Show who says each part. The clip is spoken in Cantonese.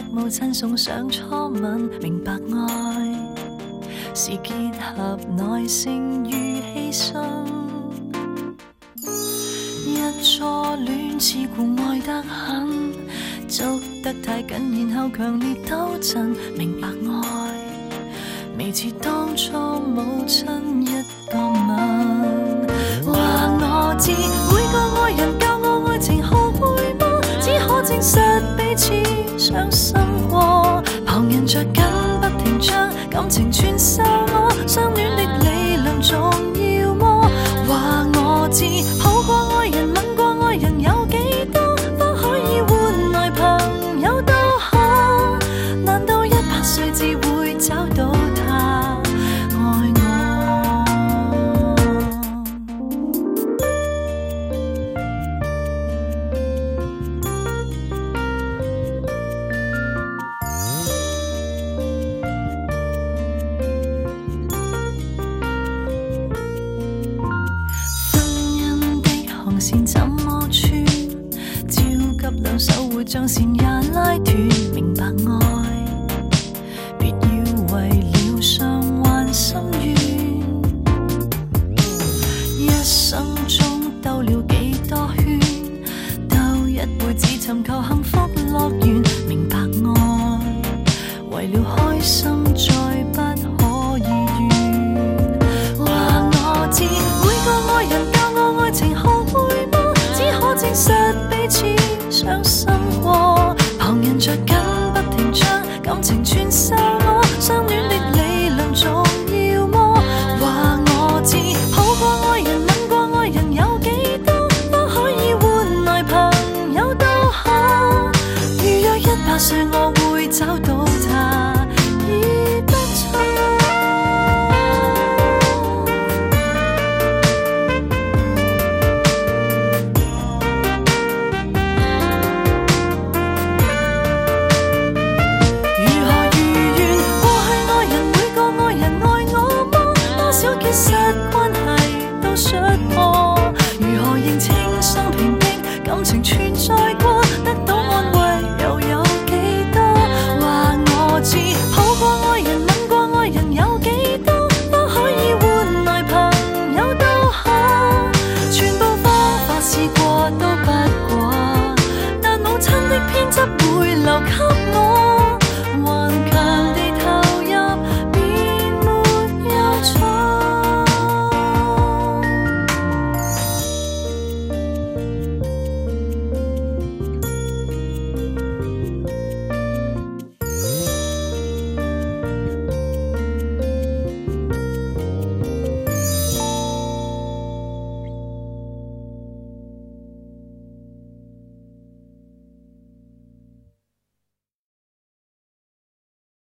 Speaker 1: 母亲送上初吻，明白爱是结合耐性与牺牲。一初恋似故爱得很，捉得太紧，然后强烈抖震，明白爱未似当初母亲一个吻。话我知，每个爱人教我爱情学会吗？只可證實彼此傷心過。旁人着緊不停將感情傳授我，相戀的理論重要麼？話我知，抱過愛人吻過愛人有幾多，都可以換來朋友都可。難道100歲至會找到他愛我？線怎麼穿？焦急兩手會將線也拉斷，明白愛，別要為了償還心願。一生中兜了幾多圈，兜一輩子尋求幸福樂園，明白愛，為了開心再不可以怨。話我知，每個愛人教我愛情學會嗎？只可證實彼此傷心過。旁人着緊不停將感情傳授我，相戀的理論重要麼？話我知，抱過愛人吻過愛人有幾多，都可以換來朋友都可。預約100歲我會找到他，已不錯。其實關係都摔破，如何認清生平的感情存在過，得到安慰又有幾多？話我知，抱過愛人吻過愛人有幾多，都可以換來朋友都可。全部方法試過都不過，但母親的偏執。